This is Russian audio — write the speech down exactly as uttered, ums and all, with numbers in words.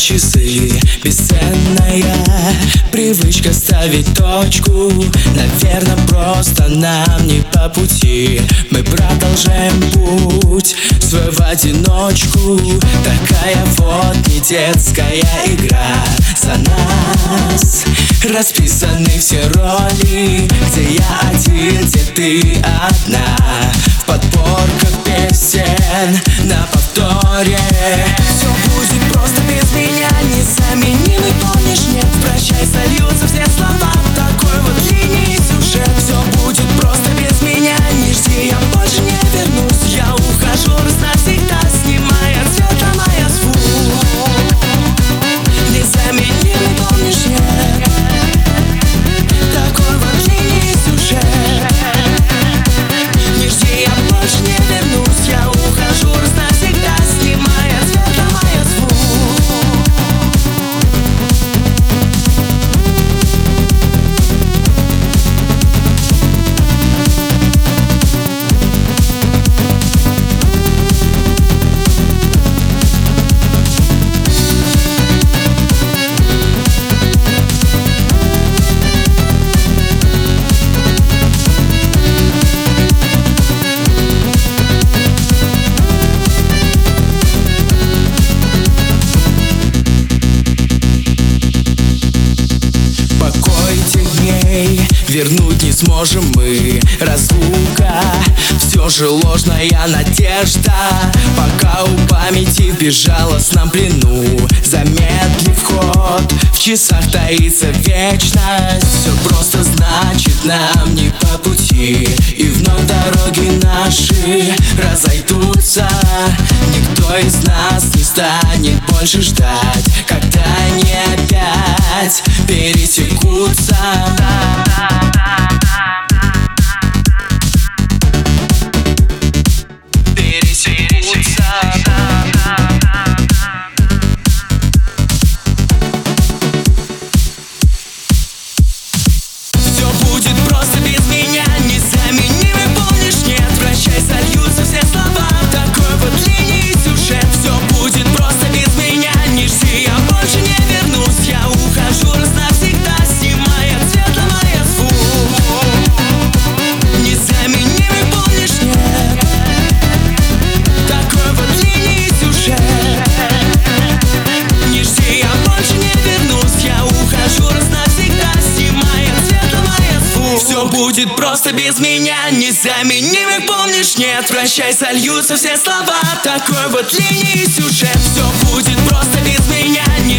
часы. Бесценная привычка ставить точку. Наверное, просто нам не по пути. Мы продолжаем путь свой в одиночку. Такая вот не детская игра. За нас расписаны все роли, где я один, где ты одна. В подборках песен на повторе. Все будет просто без меня, незаменимый, помнишь, нет. Прощай, сольются все слова, такой вот линии сюжет. Все будет просто без меня, не жди, я больше не вернусь. Я ухожу раз навсегда, снимая цвета моя звук. Незаменимый, помнишь, нет. Такой вот линии сюжет. Не жди, я больше не вернусь. Я ухожу раз навсегда, снимая цвета моя звук. Вернуть не сможем мы. Разлука, все же ложная надежда. Пока у памяти в безжалостном плену. Замедлив ход, в часах таится вечность. Все просто значит нам не по пути. И вновь дороги наши разойдутся. Никто из нас не станет больше ждать, когда они опять пересекутся. Все будет просто без меня, незаменимый, помнишь, нет. Прощай, сольются все слова, такой вот линии сюжет. Все будет просто без меня, не жди, я больше не вернусь. Я ухожу раз навсегда, снимая цвета моя звук. Незаменимый, помнишь, нет. Такой вот линии сюжет. Не жди, я больше не вернусь. Я ухожу раз навсегда, снимая цвета моя звук. Все будет просто без меня, незаменимый, помнишь, нет. Прощай, сольются все слова, такой вот линии сюжет. Все будет просто без меня, не